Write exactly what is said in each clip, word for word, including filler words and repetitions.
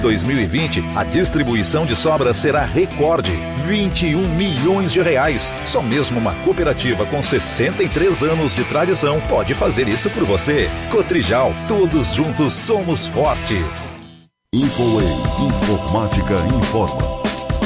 dois mil e vinte, a distribuição de sobras será recorde, vinte e um milhões de reais. Só mesmo uma cooperativa com sessenta e três anos de tradição pode fazer isso por você. Cotrijal, todos juntos somos fortes. Infoway, informática informa.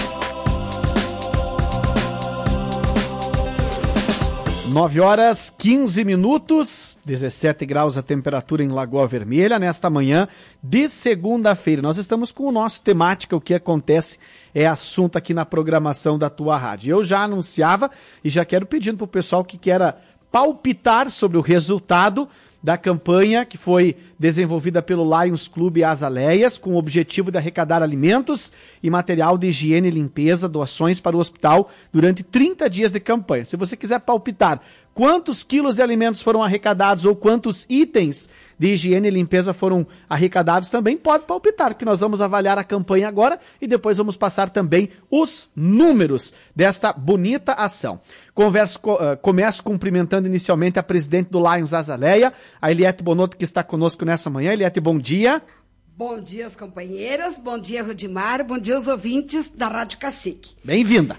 nove horas, quinze minutos, dezessete graus a temperatura em Lagoa Vermelha, nesta manhã de segunda-feira. Nós estamos com o nosso temática, o que acontece é assunto aqui na programação da tua rádio. Eu já anunciava e já quero pedindo para o pessoal que queira palpitar sobre o resultado da campanha que foi desenvolvida pelo Lions Clube Azaleias, com o objetivo de arrecadar alimentos e material de higiene e limpeza, doações para o hospital durante trinta dias de campanha. Se você quiser palpitar quantos quilos de alimentos foram arrecadados ou quantos itens de higiene e limpeza foram arrecadados, também pode palpitar, que nós vamos avaliar a campanha agora e depois vamos passar também os números desta bonita ação. Converso, uh, começo cumprimentando inicialmente a presidente do Lions Azaleia, a Eliette Bonotto, que está conosco nessa manhã. Eliette, bom dia. Bom dia aos companheiros, bom dia Rudimar, bom dia aos ouvintes da Rádio Cacique. Bem-vinda.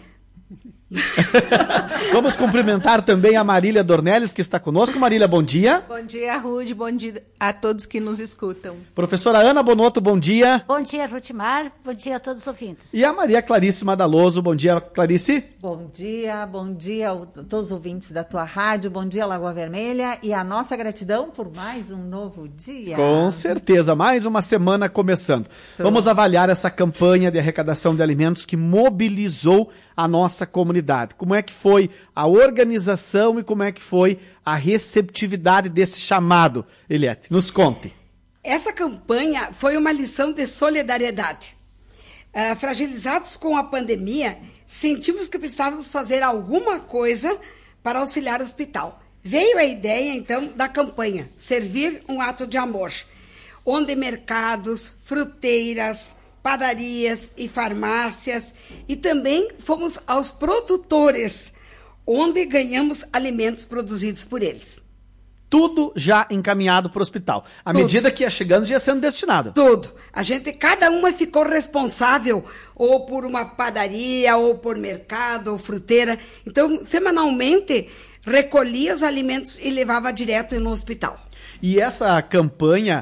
Vamos cumprimentar também a Marília Dornelles, que está conosco. Marília, bom dia. Bom dia, Rude, bom dia a todos que nos escutam. Professora Ana Bonotto, bom dia. Bom dia, Rutimar, bom dia a todos os ouvintes. E a Maria Clarice Madaloso, bom dia, Clarice. Bom dia, bom dia a todos os ouvintes da tua rádio, bom dia Lagoa Vermelha e a nossa gratidão por mais um novo dia. Com certeza, mais uma semana começando. Tô. Vamos avaliar essa campanha de arrecadação de alimentos que mobilizou a nossa comunidade. Como é que foi a organização e como é que foi a receptividade desse chamado, Eliette? Nos conte. Essa campanha foi uma lição de solidariedade. Uh, fragilizados com a pandemia, sentimos que precisávamos fazer alguma coisa para auxiliar o hospital. Veio a ideia, então, da campanha Servir um Ato de Amor, onde mercados, fruteiras, padarias e farmácias, e também fomos aos produtores, onde ganhamos alimentos produzidos por eles. Tudo já encaminhado para o hospital. À Tudo. medida que ia chegando, ia sendo destinado. Tudo. A gente, cada uma ficou responsável, ou por uma padaria, ou por mercado, ou fruteira. Então, semanalmente, recolhia os alimentos e levava direto no hospital. E essa campanha,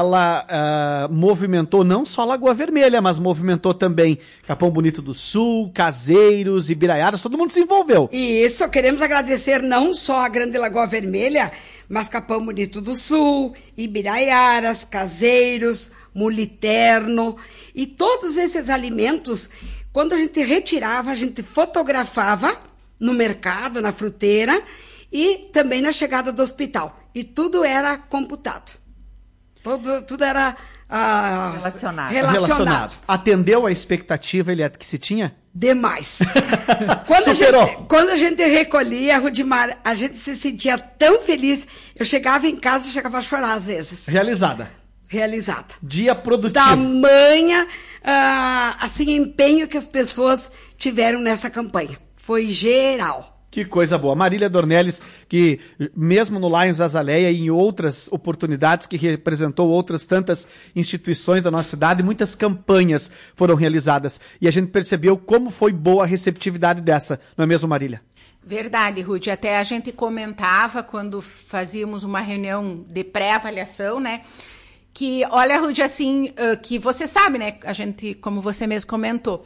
ela uh, movimentou não só Lagoa Vermelha, mas movimentou também Capão Bonito do Sul, Caseiros, Ibiraiaras, todo mundo se envolveu. E isso, queremos agradecer não só a Grande Lagoa Vermelha, mas Capão Bonito do Sul, Ibiraiaras, Caseiros, Muliterno, e todos esses alimentos, quando a gente retirava, a gente fotografava no mercado, na fruteira, e também na chegada do hospital. E tudo era computado. Tudo, tudo era ah, relacionado. relacionado. relacionado. Atendeu a expectativa, Eliette, que se tinha? Demais. quando, Superou. A gente, quando a gente recolhia, Rudimar, a gente se sentia tão feliz. Eu chegava em casa e chegava a chorar às vezes. Realizada. Realizada. Dia produtivo. Tamanha, ah, assim, empenho que as pessoas tiveram nessa campanha. Foi geral. Que coisa boa. Marília Dornelles, que mesmo no Lions Azaleia e em outras oportunidades, que representou outras tantas instituições da nossa cidade, muitas campanhas foram realizadas. E a gente percebeu como foi boa a receptividade dessa, não é mesmo, Marília? Verdade, Ruth. Até a gente comentava quando fazíamos uma reunião de pré-avaliação, né? Que, olha, Ruth, assim, que você sabe, né? A gente, como você mesmo comentou,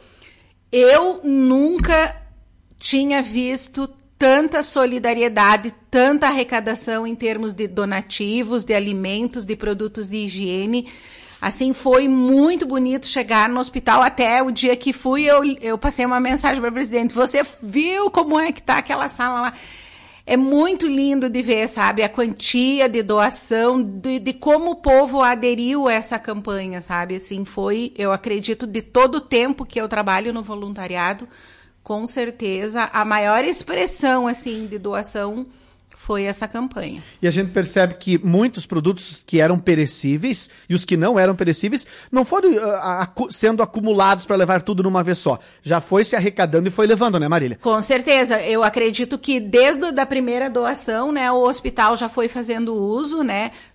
eu nunca tinha visto tanta solidariedade, tanta arrecadação em termos de donativos, de alimentos, de produtos de higiene. Assim, foi muito bonito chegar no hospital. Até o dia que fui, eu, eu passei uma mensagem para o presidente. Você viu como é que está aquela sala lá? É muito lindo de ver, sabe? A quantia de doação, de, de como o povo aderiu a essa campanha, sabe? Assim, foi, eu acredito, de todo o tempo que eu trabalho no voluntariado, com certeza, a maior expressão, assim, de doação foi essa campanha. E a gente percebe que muitos produtos que eram perecíveis e os que não eram perecíveis não foram uh, acu- sendo acumulados para levar tudo numa vez só. Já foi se arrecadando e foi levando, né, Marília? Com certeza. Eu acredito que desde a primeira doação, né, o hospital já foi fazendo uso, né,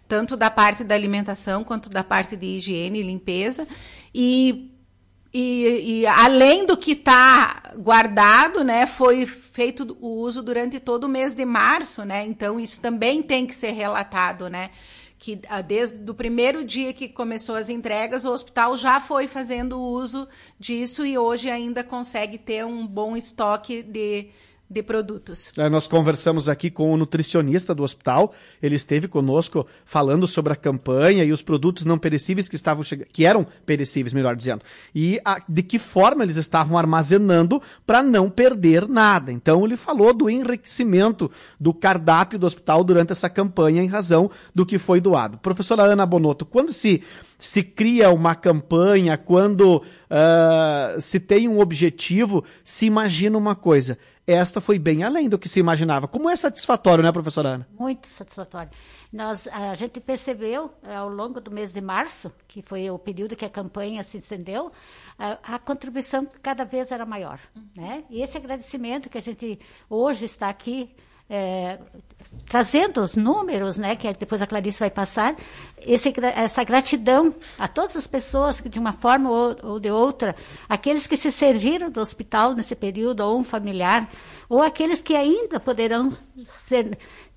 tanto da parte da alimentação quanto da parte de higiene e limpeza. E, e, e além do que está guardado, né, foi feito o uso durante todo o mês de março, né? Então, isso também tem que ser relatado, né? Que desde o primeiro dia que começou as entregas, o hospital já foi fazendo uso disso e hoje ainda consegue ter um bom estoque de, de produtos. É, nós conversamos aqui com o nutricionista do hospital, ele esteve conosco falando sobre a campanha e os produtos não perecíveis que estavam chegando, que eram perecíveis, melhor dizendo, e a, de que forma eles estavam armazenando para não perder nada. Então ele falou do enriquecimento do cardápio do hospital durante essa campanha em razão do que foi doado. Professora Ana Bonotto, quando se, se cria uma campanha, quando uh, se tem um objetivo, se imagina uma coisa. Esta foi bem além do que se imaginava. Como é satisfatório, né, professora Ana? Muito satisfatório. Nós, a gente percebeu ao longo do mês de março, que foi o período que a campanha se estendeu, a, a contribuição cada vez era maior, né? E esse agradecimento que a gente hoje está aqui É, trazendo os números, né, que depois a Clarice vai passar, esse, essa gratidão a todas as pessoas que de uma forma ou, ou de outra, aqueles que se serviram do hospital nesse período, ou um familiar, ou aqueles que ainda poderão ser,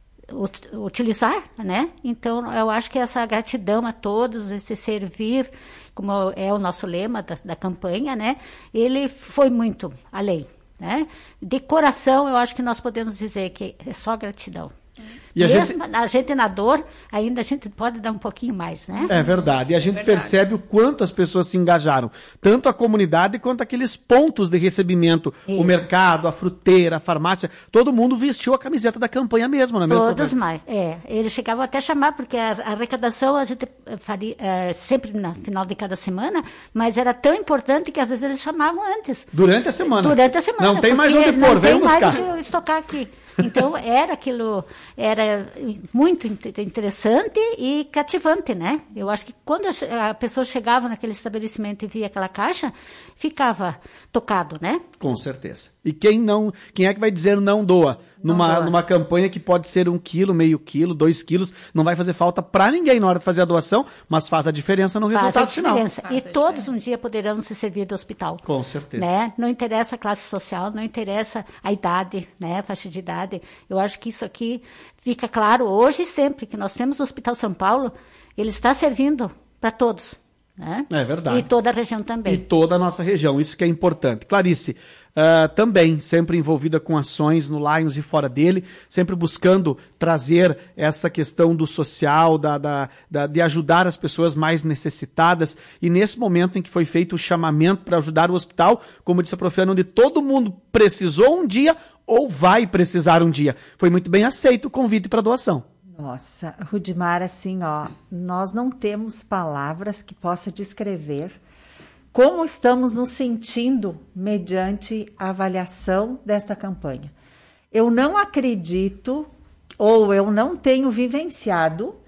utilizar, né? Então, eu acho que essa gratidão a todos, esse servir, como é o nosso lema da, da campanha, né, ele foi muito além. Né? De coração, eu acho que nós podemos dizer que é só gratidão. E a Mesmo gente... a gente na dor, ainda a gente pode dar um pouquinho mais, né? É verdade. E a gente é percebe o quanto as pessoas se engajaram. Tanto a comunidade quanto aqueles pontos de recebimento. Isso. O mercado, a fruteira, a farmácia. Todo mundo vestiu a camiseta da campanha mesmo, não é mesmo? Todos mais. É. Eles chegavam até a chamar, porque a, a arrecadação a gente faria é, sempre no final de cada semana, mas era tão importante que às vezes eles chamavam antes. Durante a semana. Durante a semana. Não tem mais onde pôr, vem buscar. Não tem mais onde estocar aqui. Então, era aquilo, era muito interessante e cativante, né? Eu acho que quando a pessoa chegava naquele estabelecimento e via aquela caixa, ficava tocado, né? Com certeza. E quem não, quem é que vai dizer não doa? Numa, não numa campanha que pode ser um quilo, meio quilo, dois quilos, não vai fazer falta para ninguém na hora de fazer a doação, mas faz a diferença no faz resultado final. Faz a diferença. E todos um dia poderão se servir do hospital. Com certeza. Né? Não interessa a classe social, não interessa a idade, né? A faixa de idade. Eu acho que isso aqui fica claro hoje e sempre, que nós temos o Hospital São Paulo, ele está servindo para todos. Né? É verdade. E toda a região também. E toda a nossa região, isso que é importante. Clarice, uh, também sempre envolvida com ações no Lions e fora dele, sempre buscando trazer essa questão do social, da, da, da, de ajudar as pessoas mais necessitadas. E nesse momento em que foi feito o chamamento para ajudar o hospital, como disse a professora, onde todo mundo precisou um dia ou vai precisar um dia. Foi muito bem aceito o convite para doação. Nossa, Rudimar, assim, ó, nós não temos palavras que possa descrever como estamos nos sentindo mediante a avaliação desta campanha. Eu não acredito, ou eu não tenho vivenciado uh,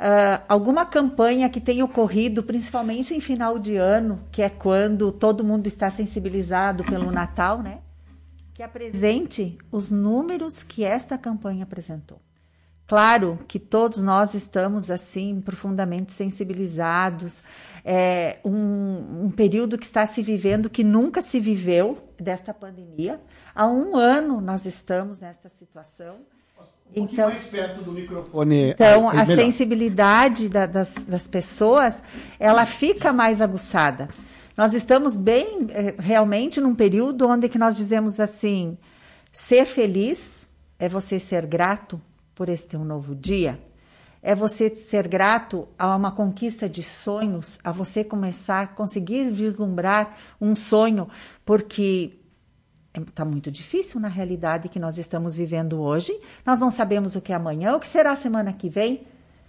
alguma campanha que tenha ocorrido, principalmente em final de ano, que é quando todo mundo está sensibilizado pelo Natal, né? Que apresente os números que esta campanha apresentou. Claro que todos nós estamos, assim, profundamente sensibilizados. É um, um período que está se vivendo, que nunca se viveu desta pandemia. Há um ano nós estamos nesta situação. Um então, mais perto do microfone. Então, é, é a melhor. sensibilidade da, das, das pessoas, ela fica mais aguçada. Nós estamos bem, realmente, num período onde que nós dizemos assim, ser feliz é você ser grato por este um novo dia, é você ser grato a uma conquista de sonhos, a você começar a conseguir vislumbrar um sonho, porque está muito difícil na realidade que nós estamos vivendo hoje, nós não sabemos o que é amanhã, o que será a semana que vem,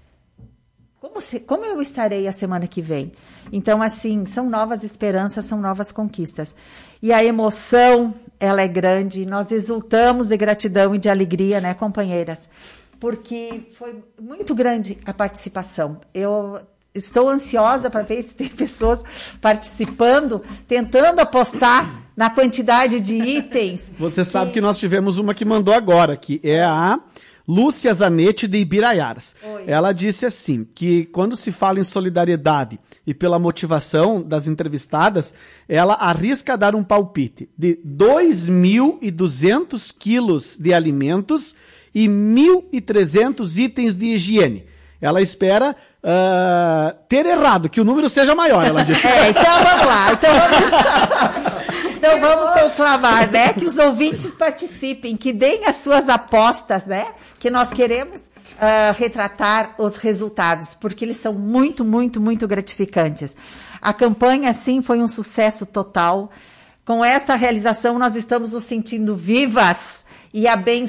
como, se, como eu estarei a semana que vem? Então, assim, são novas esperanças, são novas conquistas. E a emoção, ela é grande, nós exultamos de gratidão e de alegria, né, companheiras? Porque foi muito grande a participação. Eu estou ansiosa para ver se tem pessoas participando, tentando apostar na quantidade de itens. Você sabe que... que nós tivemos uma que mandou agora, que é a Lúcia Zanetti, de Ibiraiaras. Oi. Ela disse assim, que quando se fala em solidariedade e pela motivação das entrevistadas, ela arrisca dar um palpite de dois mil e duzentos quilos de alimentos e mil e trezentos itens de higiene. Ela espera uh, ter errado, que o número seja maior, ela disse. É, então vamos lá. Então vamos, então vamos conclamar, né? Que os ouvintes participem, que deem as suas apostas, né? Que nós queremos uh, retratar os resultados, porque eles são muito, muito, muito gratificantes. A campanha, sim, foi um sucesso total. Com esta realização, nós estamos nos sentindo vivas e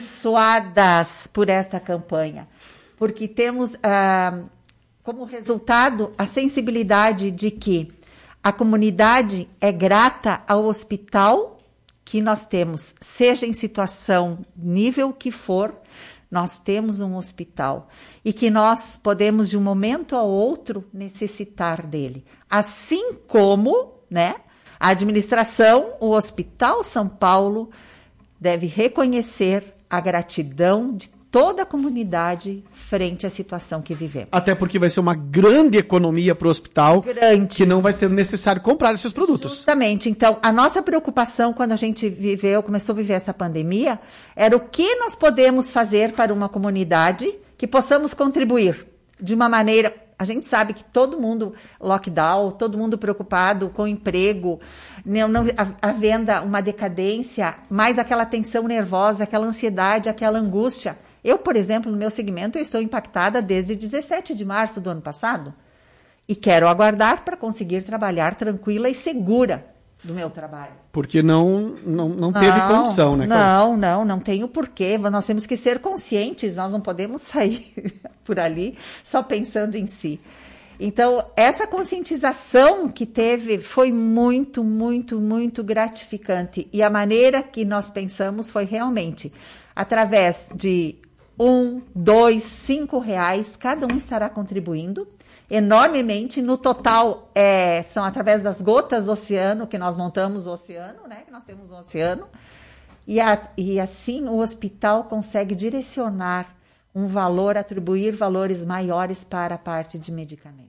abençoadas por esta campanha, porque temos ah, como resultado a sensibilidade de que a comunidade é grata ao hospital que nós temos, seja em situação nível que for, nós temos um hospital e que nós podemos de um momento a outro necessitar dele, assim como, né, a administração, o Hospital São Paulo deve reconhecer a gratidão de toda a comunidade frente à situação que vivemos. Até porque vai ser uma grande economia para o hospital, Grande. que não vai ser necessário comprar esses produtos. Justamente. Então, a nossa preocupação quando a gente viveu, começou a viver essa pandemia, era o que nós podemos fazer para uma comunidade que possamos contribuir de uma maneira... A gente sabe que todo mundo, lockdown, todo mundo preocupado com o emprego, não, não, a, a venda, uma decadência, mais aquela tensão nervosa, aquela ansiedade, aquela angústia. Eu, por exemplo, no meu segmento, eu estou impactada desde dezessete de março do ano passado e quero aguardar para conseguir trabalhar tranquila e segura do meu trabalho. Porque não, não, não teve não, condição, né, Cláudia? Não, não, não tem o porquê. Nós temos que ser conscientes, nós não podemos sair por ali só pensando em si. Então, essa conscientização que teve foi muito, muito, muito gratificante. E a maneira que nós pensamos foi realmente através de um, dois, cinco reais, cada um estará contribuindo enormemente. No total, é, são através das gotas do oceano, que nós montamos o oceano, né? Que nós temos um oceano. E, a, e assim o hospital consegue direcionar um valor, atribuir valores maiores para a parte de medicamentos.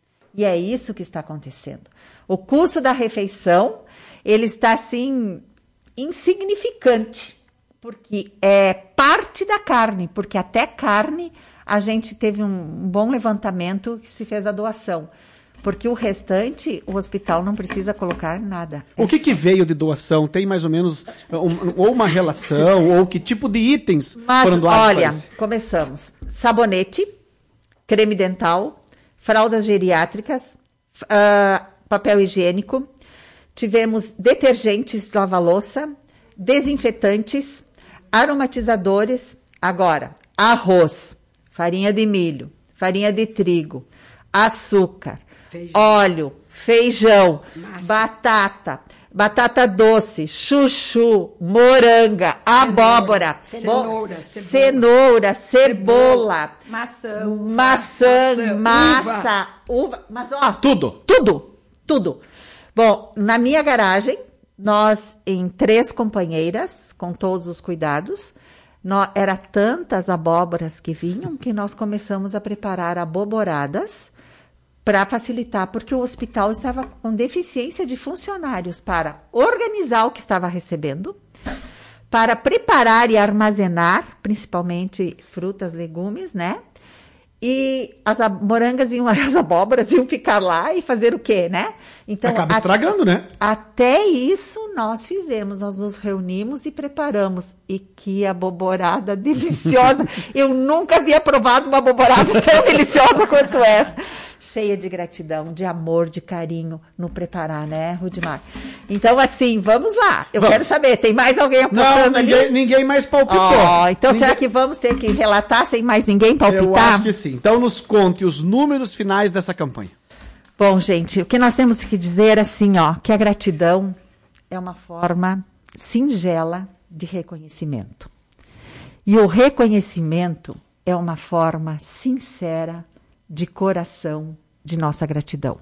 E é isso que está acontecendo. O custo da refeição, ele está, assim, insignificante, porque é parte da carne, porque até carne a gente teve um, um bom levantamento que se fez a doação. Porque o restante, o hospital não precisa colocar nada. O que, que veio de doação? Tem mais ou menos um, ou uma relação, ou que tipo de itens Mas, foram doados? Olha, começamos. Sabonete, creme dental, fraldas geriátricas, uh, papel higiênico, tivemos detergentes lava-louça, desinfetantes, aromatizadores, agora, arroz, farinha de milho, farinha de trigo, açúcar, feijão. óleo, feijão, Massa. batata, batata doce, chuchu, moranga, abóbora, cenoura, bo- cenoura, cenoura, cebola, maçã, uva, maçã, maçã, massa, uva. uva, mas ó, tudo, tudo, tudo. Bom, na minha garagem, nós em três companheiras, com todos os cuidados, nós, era tantas abóboras que vinham que nós começamos a preparar aboboradas para facilitar, porque o hospital estava com deficiência de funcionários para organizar o que estava recebendo, para preparar e armazenar, principalmente frutas, legumes, né? E as morangas iam, as abóboras iam ficar lá e fazer o quê, né? Então, acaba estragando, até, né? Até isso nós fizemos, nós nos reunimos e preparamos. E que aboborada deliciosa! Eu nunca havia provado uma aboborada tão deliciosa quanto essa. Cheia de gratidão, de amor, de carinho no preparar, né, Rudimar? Então, assim, vamos lá. Eu vamos. quero saber, tem mais alguém apostando Não, ninguém, ali? ninguém mais palpitou. Oh, então, ninguém... será que vamos ter que relatar sem mais ninguém palpitar? Eu acho que sim. Então, nos conte os números finais dessa campanha. Bom, gente, o que nós temos que dizer, assim, ó, que a gratidão é uma forma singela de reconhecimento. E o reconhecimento é uma forma sincera de coração de nossa gratidão.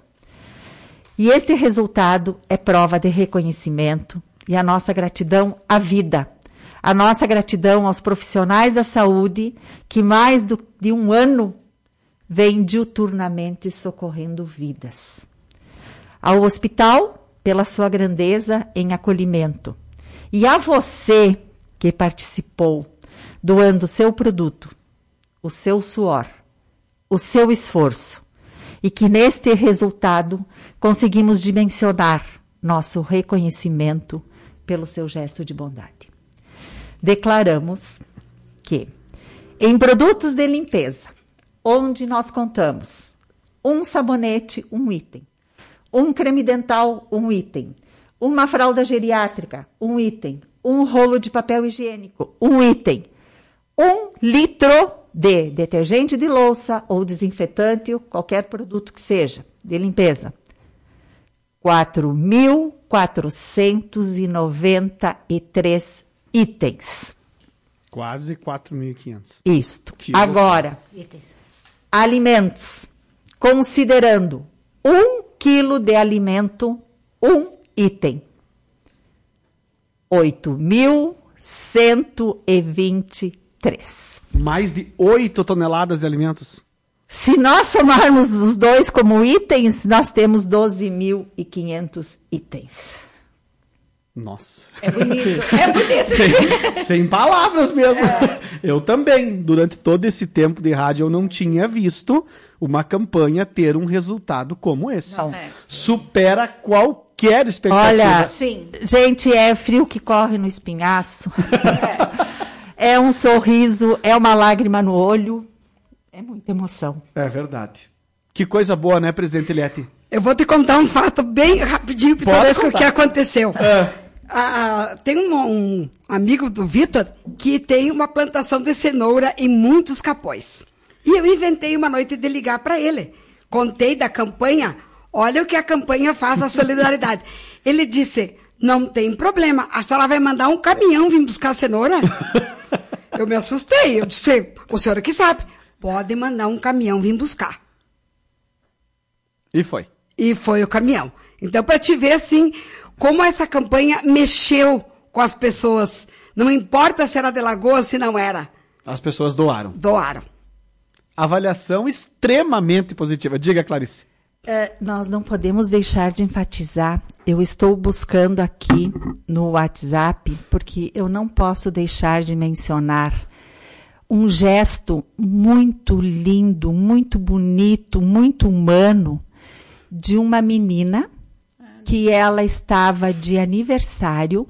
E este resultado é prova de reconhecimento e a nossa gratidão à vida, A nossa gratidão aos profissionais da saúde, que mais do, de um ano vêm diuturnamente socorrendo vidas. Ao hospital, pela sua grandeza em acolhimento. E a você que participou, doando o seu produto, o seu suor, o seu esforço, e que neste resultado conseguimos dimensionar nosso reconhecimento pelo seu gesto de bondade. Declaramos que, em produtos de limpeza, onde nós contamos um sabonete, um item, um creme dental, um item, uma fralda geriátrica, um item, um rolo de papel higiênico, um item, um litro de detergente de louça ou desinfetante, qualquer produto que seja, de limpeza. quatro mil quatrocentos e noventa e três itens. Quase quatro mil e quinhentos. Isto. Que Agora, Itens. alimentos. Considerando um quilo de alimento, um item. oito mil cento e vinte e três. Mais de oito toneladas de alimentos. Se nós somarmos os dois como itens, nós temos doze mil e quinhentos itens. Nossa. É bonito, é bonito. Sem, sem palavras mesmo. É. Eu também, durante todo esse tempo de rádio, eu não tinha visto uma campanha ter um resultado como esse. Não. É. Supera qualquer expectativa. Olha, Sim. gente, é frio que corre no espinhaço. É. É um sorriso, é uma lágrima no olho. É muita emoção. É verdade. Que coisa boa, né, presidente Eliette? Eu vou te contar um fato bem rapidinho, pitoresco, contar. que aconteceu. É. Ah, tem um, um amigo do Vitor que tem uma plantação de cenoura em muitos capões. E eu inventei uma noite de ligar para ele. Contei da campanha. Olha o que a campanha faz, a solidariedade. Ele disse, não tem problema, a senhora vai mandar um caminhão vir buscar a cenoura? Eu me assustei. Eu disse, o senhor que sabe, pode mandar um caminhão vir buscar. E foi. E foi o caminhão. Então, para te ver, assim, como essa campanha mexeu com as pessoas. Não importa se era de Lagoa, se não era. As pessoas doaram. Doaram. Avaliação extremamente positiva. Diga, Clarice. É, nós não podemos deixar de enfatizar. Eu estou buscando aqui no WhatsApp, porque eu não posso deixar de mencionar um gesto muito lindo, muito bonito, muito humano, de uma menina que ela estava de aniversário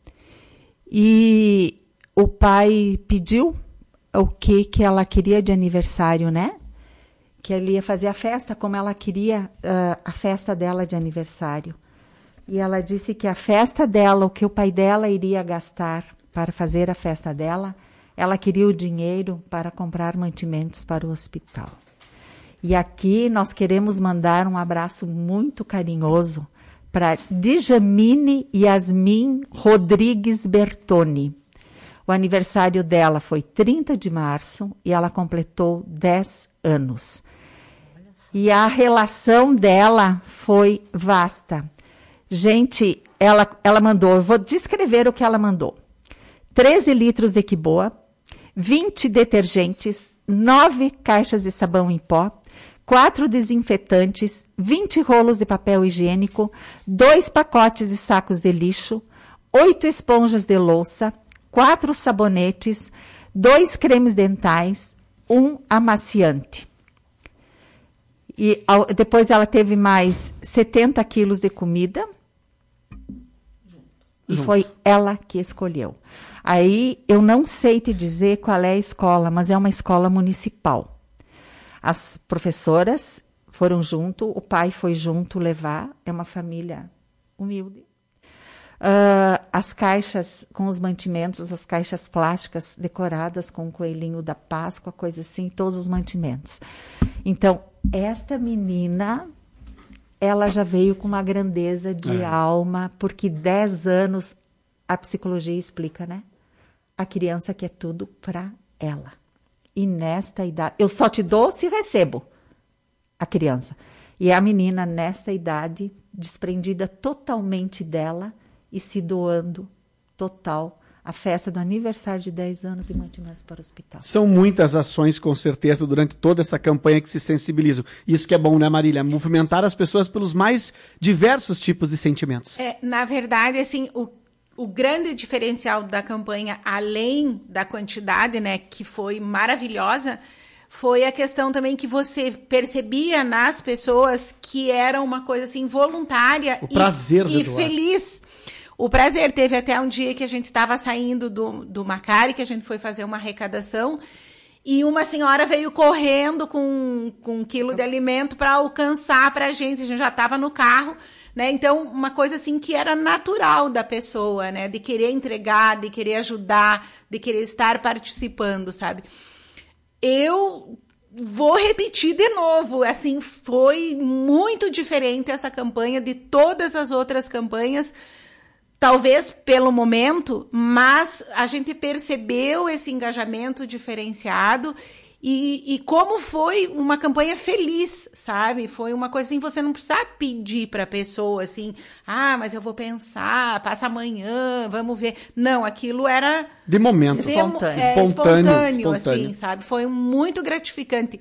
e o pai pediu o que que ela queria de aniversário, né? Que ele ia fazer a festa como ela queria uh, a festa dela de aniversário. E ela disse que a festa dela, o que o pai dela iria gastar para fazer a festa dela, ela queria o dinheiro para comprar mantimentos para o hospital. E aqui nós queremos mandar um abraço muito carinhoso para Djamine Yasmin Rodrigues Bertoni. O aniversário dela foi trinta de março e ela completou dez anos. E a relação dela foi vasta. Gente, ela, ela mandou, eu vou descrever o que ela mandou. treze litros de Equiboa, vinte detergentes, nove caixas de sabão em pó, quatro desinfetantes, vinte rolos de papel higiênico, dois pacotes de sacos de lixo, oito esponjas de louça, quatro sabonetes, dois cremes dentais, um amaciante. E ao, depois ela teve mais setenta quilos de comida. E Junto. foi ela que escolheu. Aí eu não sei te dizer qual é a escola, mas é uma escola municipal. As professoras foram junto, o pai foi junto levar, é uma família humilde. Uh, as caixas com os mantimentos, as caixas plásticas decoradas com o coelhinho da Páscoa, coisa assim, todos os mantimentos. Então, esta menina, ela já veio com uma grandeza de é. alma, porque dez anos, a psicologia explica, né? A criança quer tudo para ela. E nesta idade, eu só te dou se recebo a criança. E a menina, nesta idade, desprendida totalmente dela, e se doando total a festa do aniversário de dez anos e mantimentos para o hospital. São muitas ações, com certeza, durante toda essa campanha que se sensibilizam. Isso que é bom, né, Marília? Movimentar as pessoas pelos mais diversos tipos de sentimentos. É, na verdade, assim, o, o grande diferencial da campanha, além da quantidade, né, que foi maravilhosa, foi a questão também que você percebia nas pessoas que era uma coisa assim voluntária o prazer e, e feliz. O prazer. Teve até um dia que a gente estava saindo do, do Macari, que a gente foi fazer uma arrecadação, e uma senhora veio correndo com, com um quilo de alimento para alcançar para a gente. A gente já estava no carro, né? Então, uma coisa assim que era natural da pessoa, né? De querer entregar, de querer ajudar, de querer estar participando, sabe? Eu vou repetir de novo, assim, foi muito diferente essa campanha de todas as outras campanhas, talvez pelo momento, mas a gente percebeu esse engajamento diferenciado e, e como foi uma campanha feliz, sabe? Foi uma coisa assim, você não precisa pedir para a pessoa assim, ah, mas eu vou pensar, passa amanhã, vamos ver. Não, aquilo era... De momento. Espontâneo. É, espontâneo, espontâneo, espontâneo, assim, sabe? Foi muito gratificante.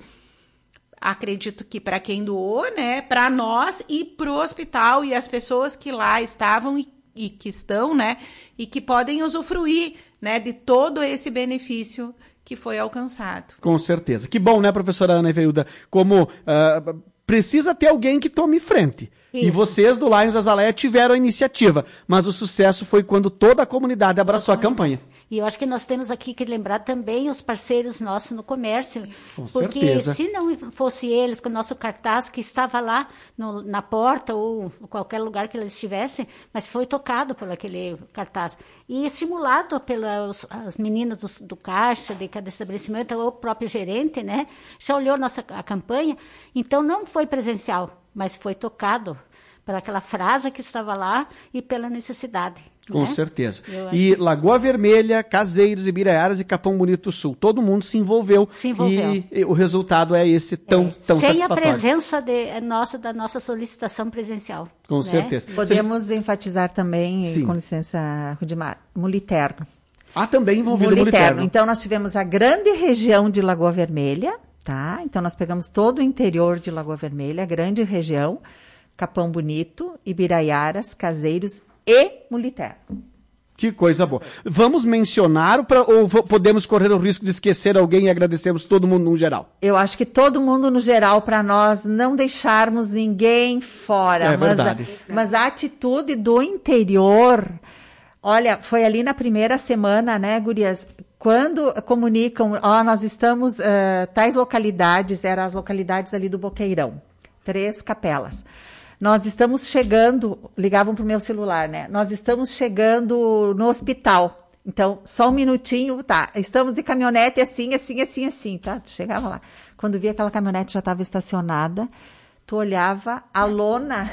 Acredito que para quem doou, né, para nós e para o hospital e as pessoas que lá estavam e, e que estão, né, e que podem usufruir, né, de todo esse benefício que foi alcançado. Com certeza. Que bom, né, professora Ana Eveilda? Como uh, precisa ter alguém que tome frente. Isso. E vocês do Lions Azaleia tiveram a iniciativa, mas o sucesso foi quando toda a comunidade abraçou a campanha. E eu acho que nós temos aqui que lembrar também os parceiros nossos no comércio, com porque certeza. Se não fosse eles, com o nosso cartaz que estava lá no, na porta ou em qualquer lugar que eles estivessem, mas foi tocado por aquele cartaz e estimulado pelas as meninas do, do caixa, de cada estabelecimento, ou o próprio gerente, né? Já olhou nossa a campanha, então não foi presencial, mas foi tocado por aquela frase que estava lá e pela necessidade. Com né? certeza. E Lagoa Vermelha, Caseiros, Ibiraiaras e Capão Bonito do Sul. Todo mundo se envolveu. Se envolveu. E o resultado é esse tão, é, tão sem satisfatório. Sem a presença de, nossa, da nossa solicitação presencial. Com né? certeza. Podemos Você... enfatizar também, Sim. com licença, Rudimar, Muliterno. Ah, também envolvido Muliterno. Muliterno. Então, nós tivemos a grande região de Lagoa Vermelha, tá? Então, nós pegamos todo o interior de Lagoa Vermelha, a grande região, Capão Bonito, Ibiraiaras, Caseiros e Muliterno. Que coisa boa. Vamos mencionar pra, ou podemos correr o risco de esquecer alguém e agradecemos todo mundo no geral? Eu acho que todo mundo no geral, para nós não deixarmos ninguém fora. É mas verdade. A, mas a atitude do interior, olha, foi ali na primeira semana, né, gurias? Quando comunicam, ó, oh, nós estamos, uh, tais localidades, eram as localidades ali do Boqueirão, três capelas. Nós estamos chegando, ligavam para o meu celular, né? Nós estamos chegando no hospital. Então, só um minutinho, tá? Estamos de caminhonete assim, assim, assim, assim, tá? Chegava lá. Quando via aquela caminhonete já estava estacionada, tu olhava a lona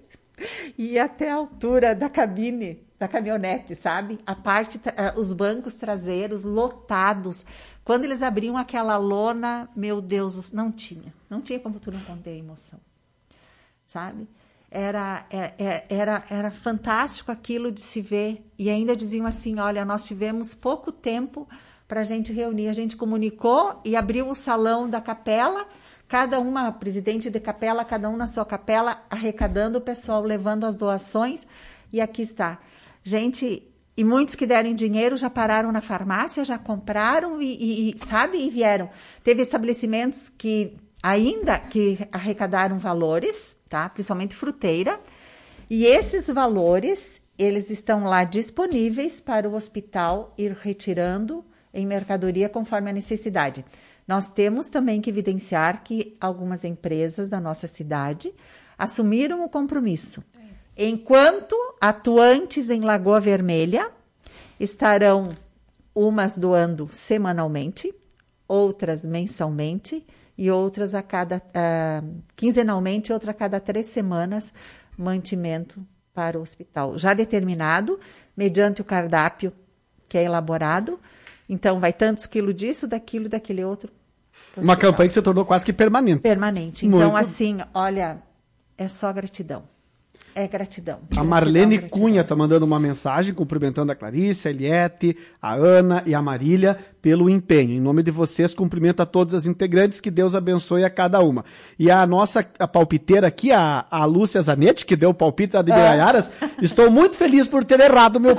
ia até a altura da cabine, da caminhonete, sabe? A parte, os bancos traseiros lotados. Quando eles abriam aquela lona, meu Deus, não tinha. Não tinha como tu não conter a emoção. Sabe? Era, era, era, era fantástico aquilo de se ver. E ainda diziam assim, olha, nós tivemos pouco tempo para a gente reunir. A gente comunicou e abriu o salão da capela, cada uma, presidente de capela, cada um na sua capela, arrecadando o pessoal, levando as doações. E aqui está. Gente, e muitos que deram dinheiro já pararam na farmácia, já compraram e, e sabe, e vieram. Teve estabelecimentos que ainda que arrecadaram valores, tá? Principalmente fruteira, e esses valores, eles estão lá disponíveis para o hospital ir retirando em mercadoria conforme a necessidade. Nós temos também que evidenciar que algumas empresas da nossa cidade assumiram o compromisso. Enquanto atuantes em Lagoa Vermelha, estarão umas doando semanalmente, outras mensalmente, e outras a cada uh, quinzenalmente, outra a cada três semanas, mantimento para o hospital. Já determinado, mediante o cardápio que é elaborado. Então, vai tantos quilos disso, daquilo, daquele outro. Uma campanha que se tornou quase que permanente. Permanente. Então, Muito. assim, olha, é só gratidão. é gratidão. A Marlene gratidão, Cunha gratidão. está mandando uma mensagem cumprimentando a Clarice, a Eliette, a Ana e a Marília pelo empenho. Em nome de vocês, cumprimento a todas as integrantes, que Deus abençoe a cada uma. E a nossa a palpiteira aqui, a, a Lúcia Zanetti, que deu o palpite lá de Biraiaras, estou muito feliz por ter errado o meu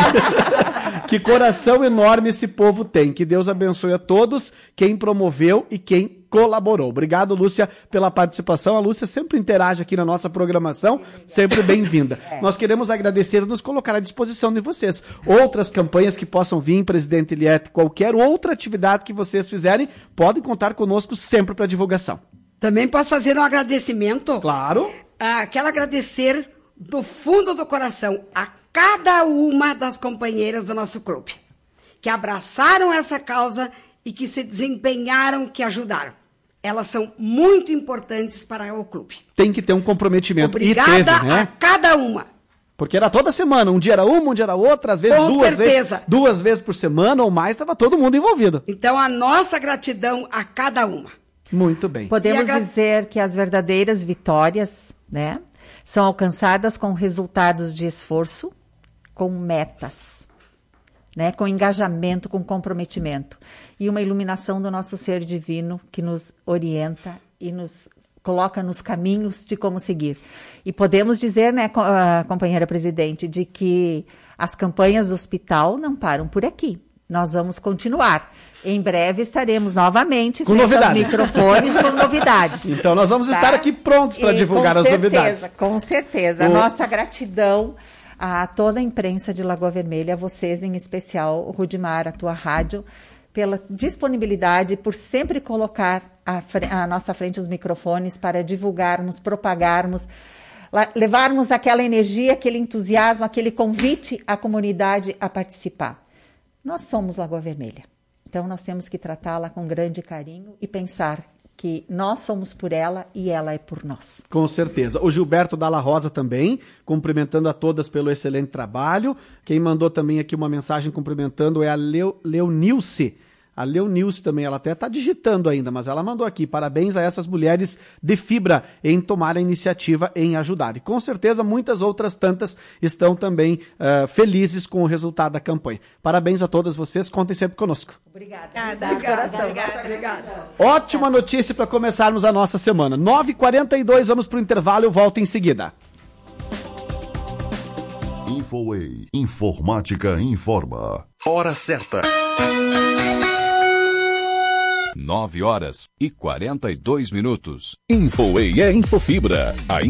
palpite. Que coração enorme esse povo tem. Que Deus abençoe a todos, quem promoveu e quem colaborou. Obrigado, Lúcia, pela participação. A Lúcia sempre interage aqui na nossa programação, sempre bem-vinda. É. Nós queremos agradecer e nos colocar à disposição de vocês. Outras campanhas que possam vir, presidente Eliette, qualquer outra atividade que vocês fizerem, podem contar conosco sempre para divulgação. Também posso fazer um agradecimento? Claro. Ah, quero agradecer do fundo do coração a cada uma das companheiras do nosso clube, que abraçaram essa causa e que se desempenharam, que ajudaram. Elas são muito importantes para o clube. Tem que ter um comprometimento. Obrigada e teve, né? a cada uma. Porque era toda semana, um dia era uma, um dia era outra, às vezes Com duas certeza. vezes, duas vezes por semana ou mais, estava todo mundo envolvido. Então, a nossa gratidão a cada uma. Muito bem. Podemos gra... dizer que as verdadeiras vitórias, né, são alcançadas com resultados de esforço, com metas, né, com engajamento, com comprometimento e uma iluminação do nosso ser divino que nos orienta e nos coloca nos caminhos de como seguir. E podemos dizer, né, companheira presidente, de que as campanhas do hospital não param por aqui. Nós vamos continuar. Em breve estaremos novamente com frente novidades. aos microfones com novidades. Então nós vamos tá? estar aqui prontos para divulgar as certeza, novidades. Com certeza. A o... nossa gratidão a toda a imprensa de Lagoa Vermelha, a vocês em especial, Rudimar, a tua rádio, pela disponibilidade, por sempre colocar à, à nossa frente os microfones para divulgarmos, propagarmos, levarmos aquela energia, aquele entusiasmo, aquele convite à comunidade a participar. Nós somos Lagoa Vermelha, então nós temos que tratá-la com grande carinho e pensar que nós somos por ela e ela é por nós. Com certeza. O Gilberto Dalla Rosa também, cumprimentando a todas pelo excelente trabalho. Quem mandou também aqui uma mensagem cumprimentando é a Leo, Leonilce. A Leonilce também, ela até está digitando ainda, mas ela mandou aqui, parabéns a essas mulheres de fibra em tomar a iniciativa em ajudar. E com certeza muitas outras tantas estão também uh, felizes com o resultado da campanha. Parabéns a todas vocês, contem sempre conosco. Obrigada. Obrigada, obrigada, obrigada, obrigada. Ótima notícia para começarmos a nossa semana. nove e quarenta e dois, vamos para o intervalo, eu volto em seguida. Infoway. Informática informa. Hora certa. nove horas e quarenta e dois minutos. Infoway é Infofibra. A